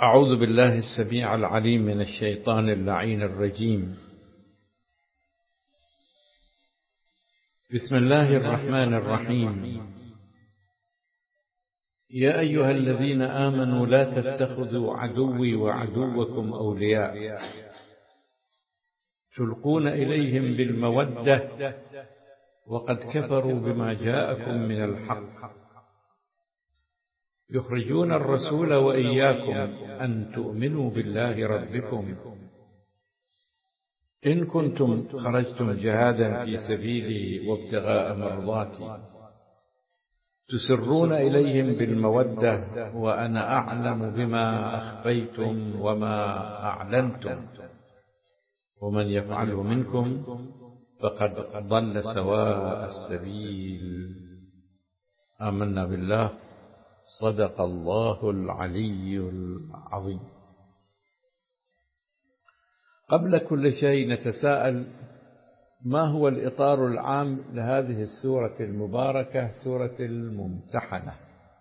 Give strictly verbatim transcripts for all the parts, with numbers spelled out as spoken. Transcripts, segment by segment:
أعوذ بالله السميع العليم من الشيطان اللعين الرجيم. بسم الله الرحمن الرحيم. يا أيها الذين آمنوا لا تتخذوا عدوي وعدوكم أولياء تلقون إليهم بالمودة وقد كفروا بما جاءكم من الحق يخرجون الرسول وإياكم أن تؤمنوا بالله ربكم إن كنتم خرجتم جهادا في سبيلي وابتغاء مرضاتي تسرون إليهم بالمودة وأنا أعلم بما أخفيتم وما أعلنتم ومن يفعله منكم فقد ضل سواء السبيل. آمنا بالله. صدق الله العلي العظيم. قبل كل شيء نتساءل: ما هو الإطار العام لهذه السورة المباركة، سورة الممتحنة؟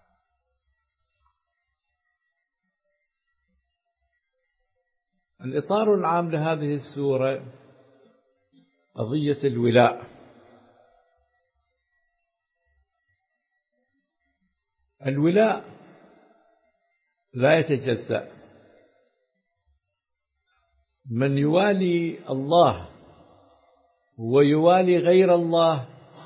الإطار العام لهذه السورة قضية الولاء. الولاء لا يتجزأ. من يوالي الله ويوالي غير الله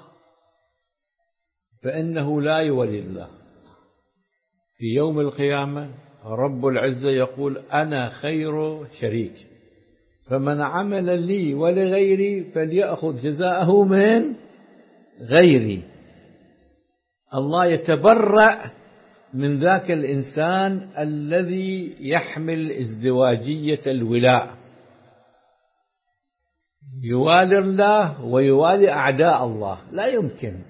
فإنه لا يولي الله. في يوم القيامة رب العزة يقول: أنا خير شريك، فمن عمل لي ولغيري فليأخذ جزاءه من غيري. الله يتبرأ من ذاك الإنسان الذي يحمل ازدواجية الولاء، يوالي الله ويوالي أعداء الله. لا يمكن.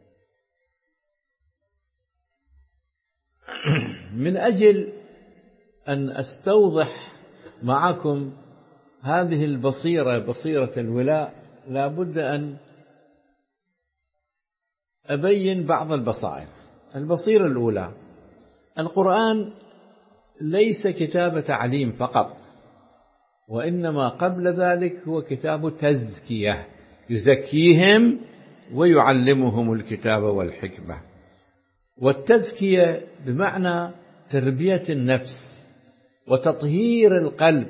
من أجل أن أستوضح معكم هذه البصيرة، بصيرة الولاء، لا بد أن أبين بعض البصائر. البصيرة الأولى: القرآن ليس كتاب تعليم فقط، وإنما قبل ذلك هو كتاب تزكية، يزكيهم ويعلمهم الكتاب والحكمة. والتزكية بمعنى تربية النفس وتطهير القلب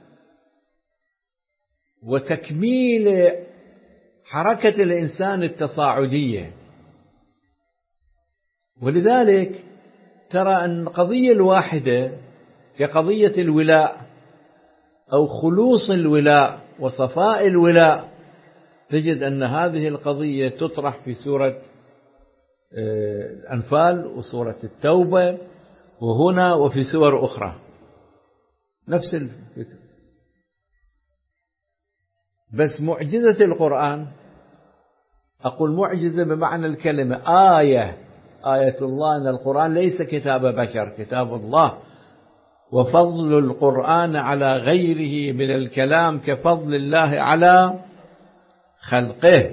وتكميل حركة الإنسان التصاعدية. ولذلك ترى أن القضية الواحدة كقضية الولاء أو خلوص الولاء وصفاء الولاء، تجد أن هذه القضية تطرح في سورة الأنفال وسورة التوبة وهنا وفي سور أخرى، نفس الفكرة. بس معجزة القرآن، أقول معجزة بمعنى الكلمة، آية آية الله، أن القرآن ليس كتاب بشر، كتاب الله. وفضل القرآن على غيره من الكلام كفضل الله على خلقه.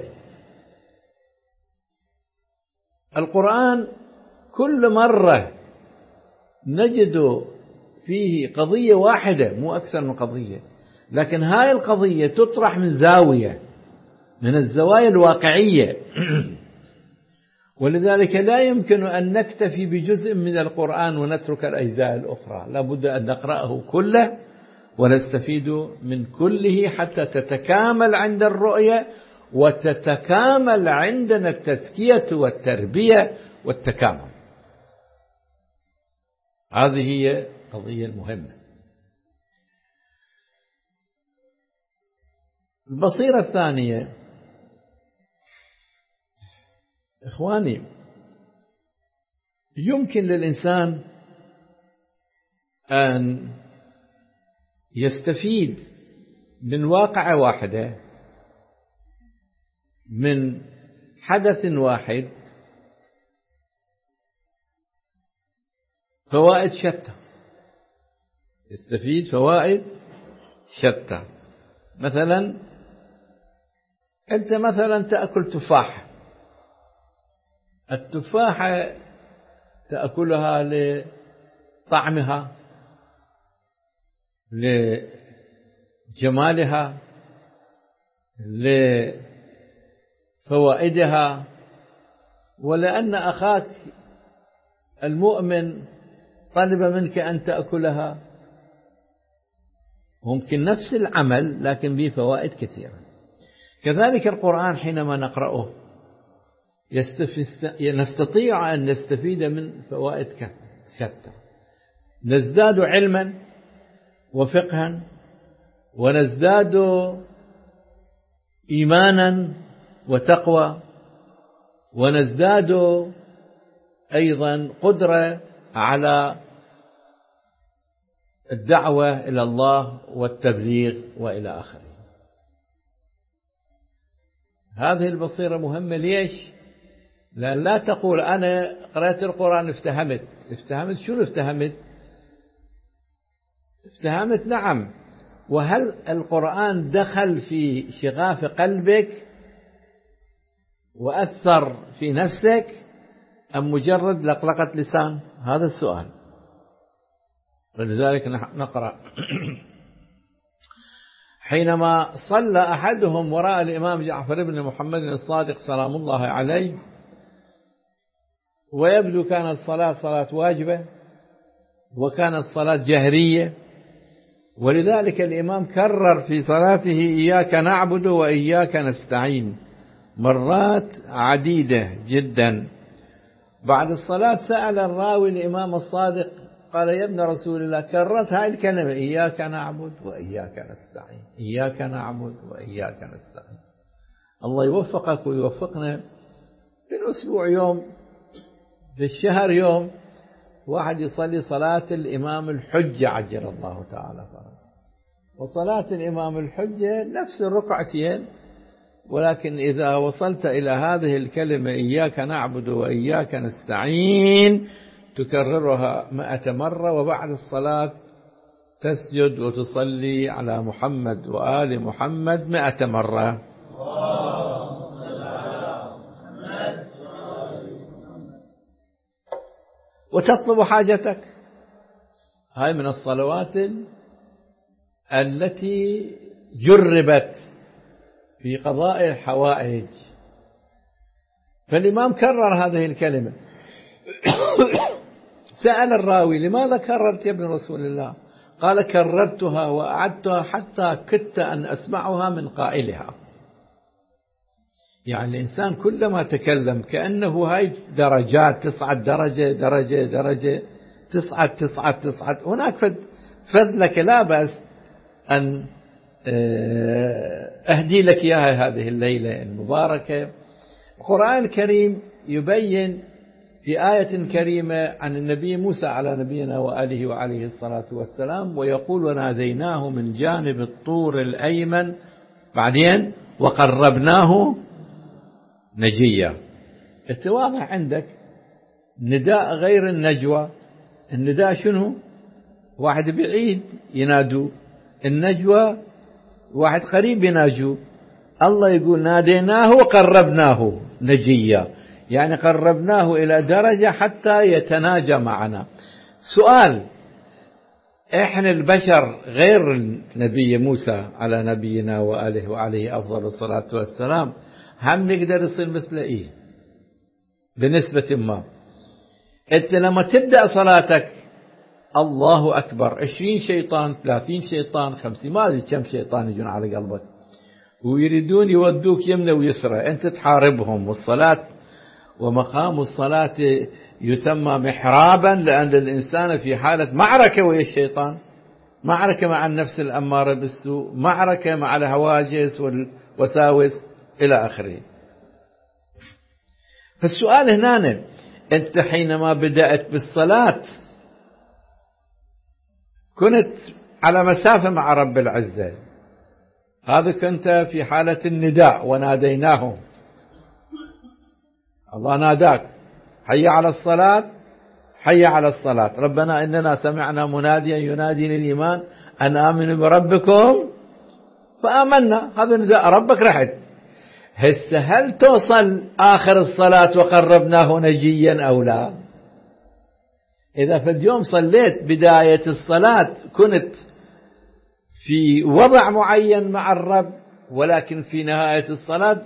القرآن كل مرة نجد فيه قضية واحدة، مو أكثر من قضية، لكن هاي القضية تطرح من زاوية من الزوايا الواقعية. ولذلك لا يمكن أن نكتفي بجزء من القرآن ونترك الأجزاء الأخرى، لا بد أن نقرأه كله ونستفيد من كله حتى تتكامل عند الرؤية وتتكامل عندنا التزكية والتربية والتكامل. هذه هي قضية مهمة. البصيرة الثانية: إخواني، يمكن للإنسان أن يستفيد من واقعة واحدة، من حدث واحد، فوائد شتى. يستفيد فوائد شتى. مثلا أنت مثلا تأكل تفاح، التفاحة تأكلها لطعمها لجمالها، لفوائدها، ولأن أخاك المؤمن طلب منك أن تأكلها. ممكن نفس العمل لكن به فوائد كثيرة. كذلك القرآن حينما نقرأه نستطيع أن نستفيد من فوائد شتى، نزداد علما وفقها، ونزداد إيمانا وتقوى، ونزداد أيضا قدرة على الدعوة إلى الله والتبليغ وإلى آخره. هذه البصيرة مهمة. ليش؟ لأن لا تقول أنا قرأت القرآن افتهمت. افتهمت شنو افتهمت؟ افتهمت نعم، وهل القرآن دخل في شغاف قلبك وأثر في نفسك أم مجرد لقلقة لسان؟ هذا السؤال. ولذلك نقرأ حينما صلى أحدهم وراء الإمام جعفر بن محمد الصادق سلام الله عليه، ويبدو كانت الصلاة صلاة واجبة وكانت الصلاة جهرية، ولذلك الإمام كرر في صلاته إياك نعبد وإياك نستعين مرات عديدة جدا. بعد الصلاة سأل الراوي الإمام الصادق قال يا ابن رسول الله كررت هاي الكلمة إياك نعبد وإياك نستعين، إياك نعبد وإياك نستعين. الله يوفقك ويوفقنا. في الأسبوع يوم، في الشهر يوم، واحد يصلي صلاة الإمام الحجة عجل الله تعالى فرجه. وصلاة الإمام الحجة نفس الركعتين، ولكن إذا وصلت إلى هذه الكلمة إياك نعبد وإياك نستعين تكررها مئة مرة، وبعد الصلاة تسجد وتصلي على محمد وآل محمد مئة مرة. وتطلب حاجتك. هاي من الصلوات التي جربت في قضاء الحوائج. فالإمام كرر هذه الكلمة. سأل الراوي لماذا كررت يا ابن رسول الله؟ قال كررتها وأعدتها حتى كدت أن أسمعها من قائلها. يعني الإنسان كلما تكلم كأنه هاي درجات، تصعد درجة درجة درجة، تصعد تصعد تصعد. هناك فذلك لا بأس أن أهدي لك إياها هذه الليلة المباركة. القرآن الكريم يبين في آية كريمة عن النبي موسى على نبينا وآله وعليه الصلاة والسلام، ويقول وناديناه من جانب الطور الأيمن بعدين وقربناه نجيا. التواضع عندك نداء غير النجوى. النداء شنو؟ واحد بعيد ينادو، النجوى واحد قريب يناجو. الله يقول ناديناه وقربناه نجيا، يعني قربناه إلى درجة حتى يتناجى معنا. سؤال، إحنا البشر غير النبي موسى على نبينا وآله وعليه أفضل الصلاة والسلام، هم نقدر نصير مثل إيه بنسبة ما. أنت لما تبدأ صلاتك الله أكبر، عشرين شيطان، ثلاثين شيطان، خمسين، ما أدري كم شيطان يجون على قلبك ويريدون يودوك يمنى ويسرى، أنت تحاربهم. والصلاة ومقام الصلاة يسمى محرابا، لأن الإنسان في حالة معركة ويا الشيطان، معركة مع النفس الأمارة بالسوء، معركة مع الهواجس والوساوس إلى آخره. فالسؤال هنا، أنت حينما بدأت بالصلاة كنت على مسافة مع رب العزة، هذا كنت في حالة النداء وناديناه، الله ناداك حي على الصلاة حي على الصلاة، ربنا إننا سمعنا مناديا ينادي للإيمان أن آمنوا بربكم فآمنا. هذا نداء ربك رحت. هسه هل توصل آخر الصلاة وقربناه نجيا أو لا؟ إذا في اليوم صليت بداية الصلاة كنت في وضع معين مع الرب، ولكن في نهاية الصلاة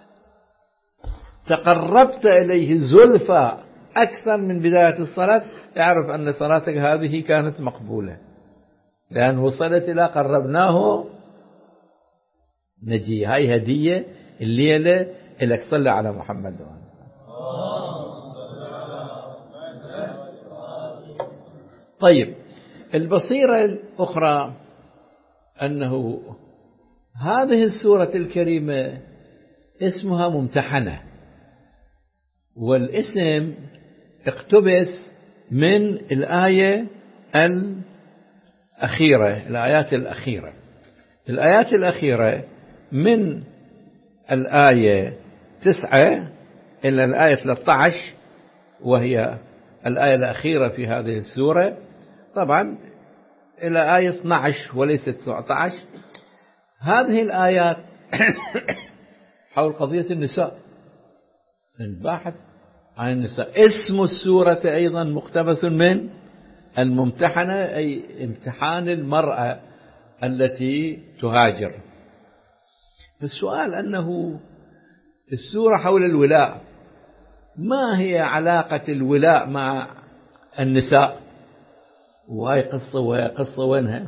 تقربت إليه زلفى أكثر من بداية الصلاة، اعرف أن صلاتك هذه كانت مقبولة، لأن وصلت إلى قربناه نجي. هاي هدية الليلة لك، صلى على محمد. طيب، البصيرة الأخرى أنه هذه السورة الكريمة اسمها ممتحنة، والاسم اقتبس من الآية الأخيرة، الآيات الأخيرة الآيات الأخيرة من الآية تسعة إلى الآية ثلاثة عشر، وهي الآية الأخيرة في هذه السورة، طبعا إلى آية اثنتي عشرة وليس تسعة عشر. هذه الآيات حول قضية النساء، الباحث عن النساء. اسم السورة أيضا مقتبس من الممتحنة، أي امتحان المرأة التي تهاجر. السؤال أنه السورة حول الولاء، ما هي علاقة الولاء مع النساء؟ وهي قصة وهي قصة وينها؟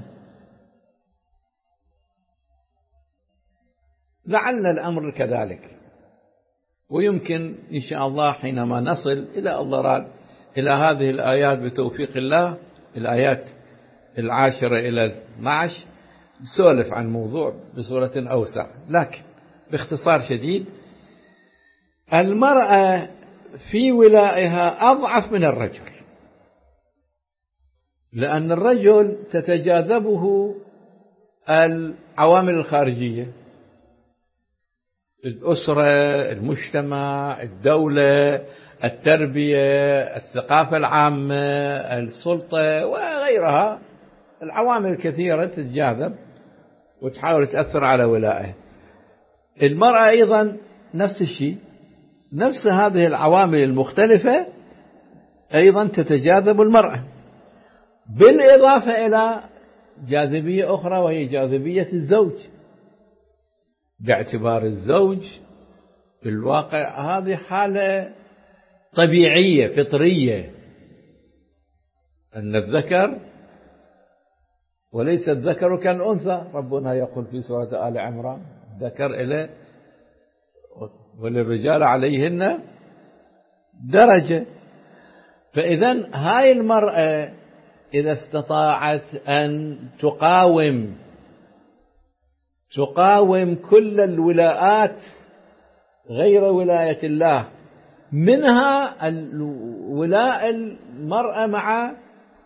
لعل الأمر كذلك، ويمكن إن شاء الله حينما نصل إلى الله إلى هذه الآيات بتوفيق الله، الآيات العاشرة إلى اثنتي عشر، نسولف عن موضوع بصورة أوسع. لكن باختصار شديد، المرأة في ولائها أضعف من الرجل، لأن الرجل تتجاذبه العوامل الخارجية، الأسرة، المجتمع، الدولة، التربية، الثقافة العامة، السلطة وغيرها، العوامل الكثيرة تتجاذب وتحاول تأثر على ولائه. المرأة أيضا نفس الشيء، نفس هذه العوامل المختلفة أيضا تتجاذب المرأة، بالإضافة إلى جاذبية أخرى وهي جاذبية الزوج، باعتبار الزوج في الواقع هذه حالة طبيعية فطرية، أن الذكر وليس الذكر كالأنثى. ربنا يقول في سورة آل عمران: ذكر إليه وللرجال عليهن درجة. فإذا هاي المرأة إذا استطاعت أن تقاوم تقاوم كل الولاءات غير ولاية الله، منها ولاء المرأة مع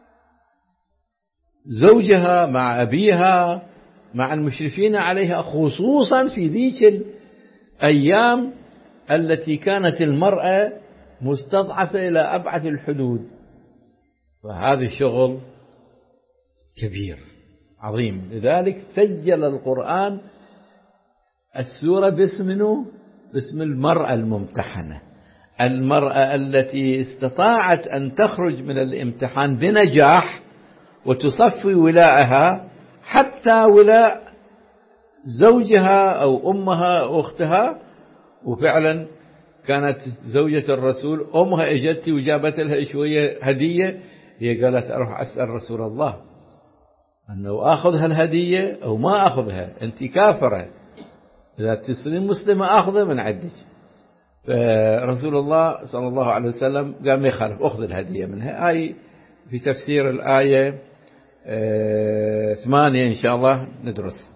زوجها، مع أبيها، مع المشرفين عليها، خصوصا في ذيك الأيام التي كانت المرأة مستضعفة إلى أبعد الحدود. فهذا شغل كبير عظيم. لذلك سجل القرآن السورة باسمه باسم المرأة الممتحنة، المرأة التي استطاعت أن تخرج من الامتحان بنجاح وتصفي ولاءها حتى ولاء زوجها أو أمها أو أختها. وفعلا كانت زوجة الرسول أمها اجت وجابت لها شوية هدية، هي قالت أروح أسأل رسول الله أنه أخذها الهدية أو ما أخذها، أنت كافرة، إذا تسلم مسلمة أخذها من عندك. فرسول الله صلى الله عليه وسلم قال ما يخالف، أخذ الهدية منها. هاي في تفسير الآية ثمانية إن شاء الله ندرس.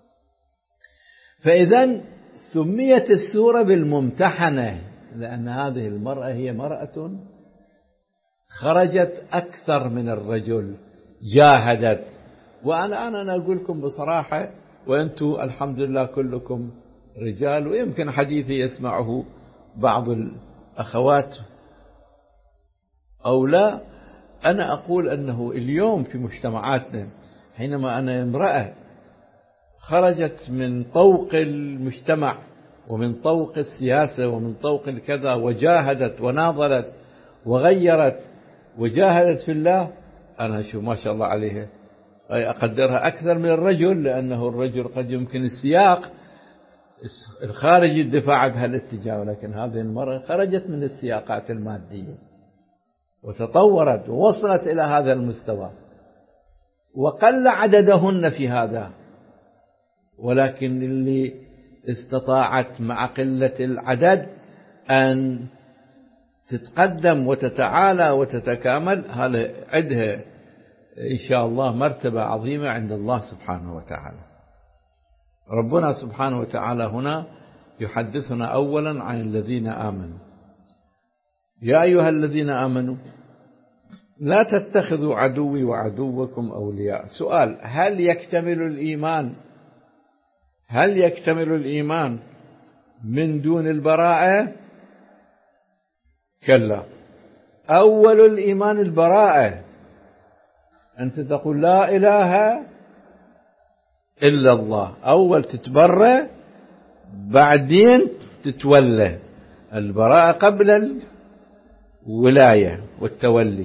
فإذا سميت السورة بالممتحنة لأن هذه المرأة هي مرأة خرجت أكثر من الرجل، جاهدت. وأنا أنا أقول لكم بصراحة، وأنتم الحمد لله كلكم رجال، ويمكن حديثي يسمعه بعض الأخوات أو لا، أنا أقول أنه اليوم في مجتمعاتنا حينما أنا امرأة خرجت من طوق المجتمع ومن طوق السياسة ومن طوق الكذا وجاهدت وناضلت وغيرت وجاهدت في الله، أنا شو ما شاء الله عليها، أقدرها أكثر من الرجل، لأنه الرجل قد يمكن السياق الخارج الدفاع بهالاتجاه، ولكن هذه المرأة خرجت من السياقات المادية وتطورت ووصلت إلى هذا المستوى، وقل عددهن في هذا، ولكن اللي استطاعت مع قلة العدد أن تتقدم وتتعالى وتتكامل، هذا عندها إن شاء الله مرتبة عظيمة عند الله سبحانه وتعالى. ربنا سبحانه وتعالى هنا يحدثنا أولا عن الذين آمنوا. يا أيها الذين آمنوا لا تتخذوا عدوي وعدوكم أولياء. سؤال: هل يكتمل الإيمان هل يكتمل الإيمان من دون البراءة؟ كلا، أول الإيمان البراءة، أنت تقول لا إله إلا الله، أول تتبرأ بعدين تتولى. البراءة قبل الولاية والتولي.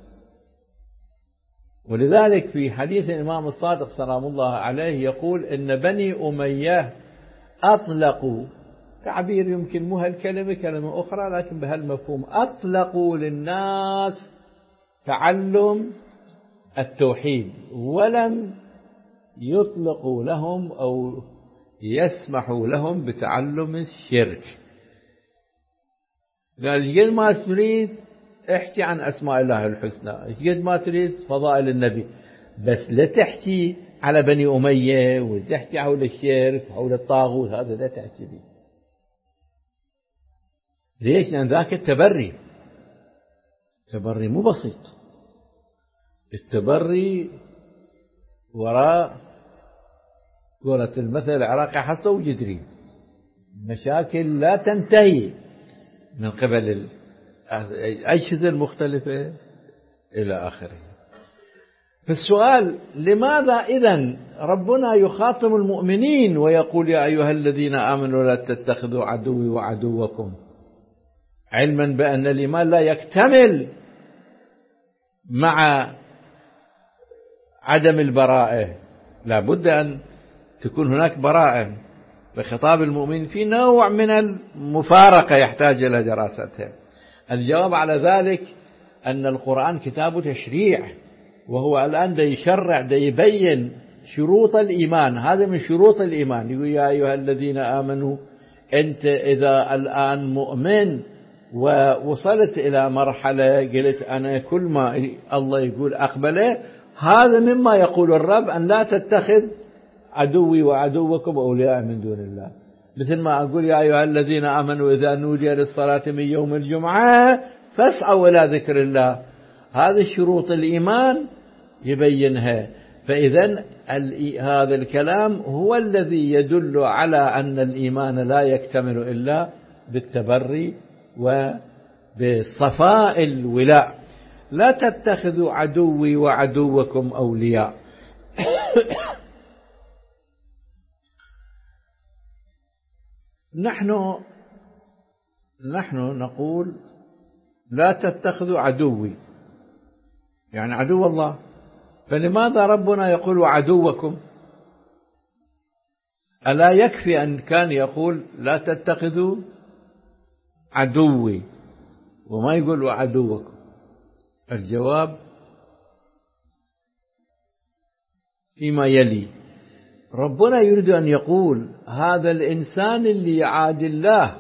ولذلك في حديث الإمام الصادق سلام الله عليه يقول إن بني أمية أطلقوا، تعبير يمكن مو هالكلمة، كلمة أخرى لكن بهالمفهوم، أطلقوا للناس تعلم التوحيد ولم يطلقوا لهم أو يسمحوا لهم بتعلم الشرك. قال قد ما تريد احكي عن أسماء الله الحسنى، قد ما تريد فضائل النبي، بس لا تحكي على بني أمية وتحكي حول الشرك وحول الطاغوت، هذا لا تحكي به. ليش؟ لأن ذاك التبري تبري مو بسيط. التبري وراء قولة المثل العراقي حصى وجدري، مشاكل لا تنتهي من قبل الأجهزة المختلفة إلى آخره. فالسؤال: لماذا إذن ربنا يخاطب المؤمنين ويقول يا أيها الذين آمنوا لا تتخذوا عدوي وعدوكم، علما بأن الإيمان لا يكتمل مع عدم البراءة؟ لا بد أن تكون هناك براءة. بخطاب المؤمن في نوع من المفارقة يحتاج إلى دراستها. الجواب على ذلك أن القرآن كتاب تشريع، وهو الآن دا يشرع دا يبين شروط الإيمان. هذا من شروط الإيمان. يقول يا أيها الذين آمنوا، أنت إذا الآن مؤمن ووصلت إلى مرحلة قلت أنا كل ما الله يقول أقبله، هذا مما يقول الرب أن لا تتخذ عدوي وعدوكم أولياء من دون الله. مثل ما أقول يا أيها الذين آمنوا إذا نودي للصلاة من يوم الجمعة فاسعوا إلى ذكر الله. هذه شروط الإيمان يبينها. فإذا هذا الكلام هو الذي يدل على أن الإيمان لا يكتمل إلا بالتبري وبصفاء الولاء. لا تتخذوا عدوي وعدوكم أولياء. نحن نحن نقول لا تتخذوا عدوي، يعني عدو الله. فلماذا ربنا يقول عدوكم؟ ألا يكفي أن كان يقول لا تتخذوا عدوي وما يقول عدوكم؟ الجواب فيما يلي. ربنا يريد أن يقول هذا الإنسان اللي يعادي الله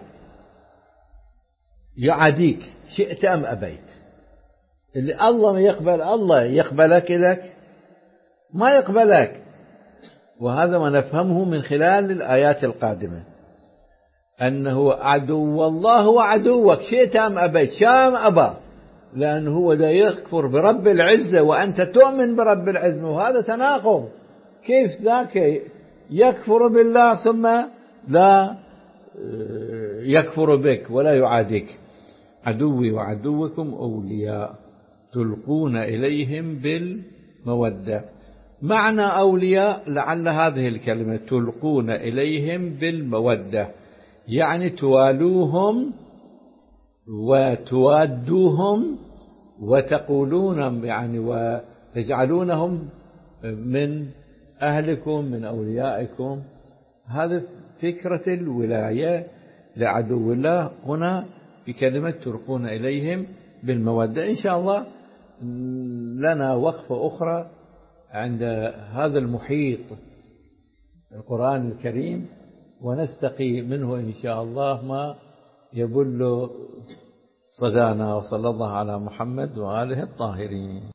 يعاديك شئت أم أبيت. اللي الله ما يقبل، الله يقبلك لك ما يقبلك. وهذا ما نفهمه من خلال الآيات القادمة، أنه عدو الله وعدوك شئت أم أبيت، شام أبا، لأنه هو لا يكفر برب العزة وأنت تؤمن برب العزة، وهذا تناقض. كيف ذاك يكفر بالله ثم لا يكفر بك ولا يعاديك؟ عدوي وعدوكم أولياء تلقون إليهم بالمودة. معنى أولياء لعل هذه الكلمة تلقون إليهم بالمودة، يعني توالوهم وتوادوهم وتقولون يعني وتجعلونهم من أهلكم من أوليائكم. هذه فكرة الولاية لعدو الله هنا بكلمة تلقون إليهم بالمودة. إن شاء الله لنا وقفة أخرى عند هذا المحيط القرآن الكريم، ونستقي منه إن شاء الله ما يبل صدانا. وصلى الله على محمد وآله الطاهرين.